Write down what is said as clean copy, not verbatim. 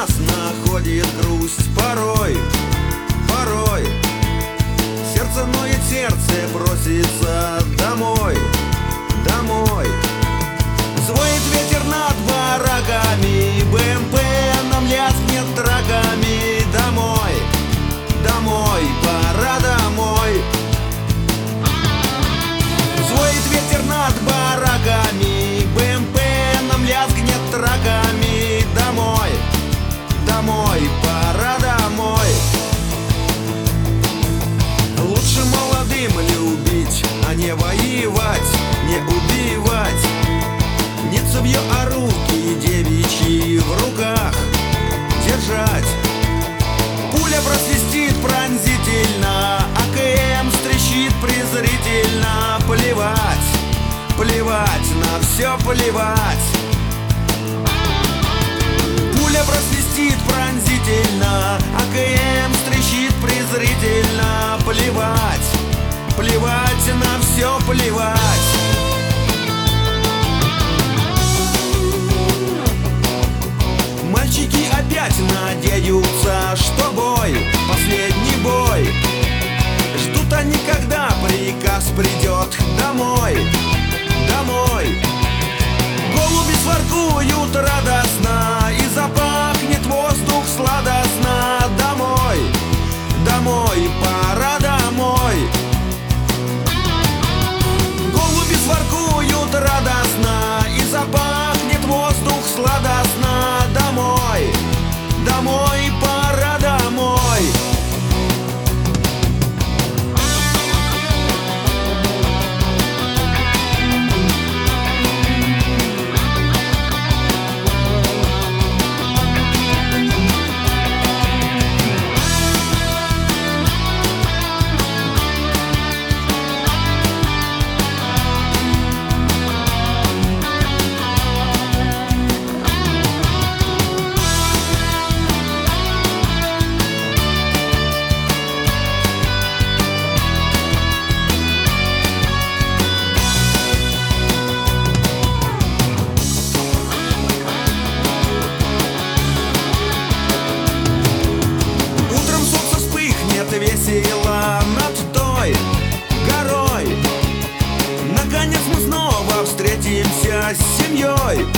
нас находит грусть порой, порой. Сердце ноет, сердце просится домой, домой. Звонит ветер над бараками, БМП нам лязгнет траками. Домой, домой, пора домой. Звонит ветер над бараками, БМП нам лязгнет траками. Домой, домой, пора домой. Лучше молодым любить, а не воевать, не убивать. Не цевьё, а руки девичьи в руках держать. Пуля просвистит пронзительно, АКМ стрещит презрительно. Плевать, плевать, на все плевать. Пуля просвистит пронзительно, АКМ стрещит презрительно. Плевать, плевать, на все плевать. Мальчики опять надеются, что бой, последний бой. Ждут они, когда приказ придет домой, домой. Голуби своркуют радостно, и запахнет воздух сладостно. Домой, домой, пора домой. Голуби своркуют радостно, и запахнет воздух сладостно. Домой, домой, пора домой. Весело над той горой. Наконец мы снова встретимся с семьей.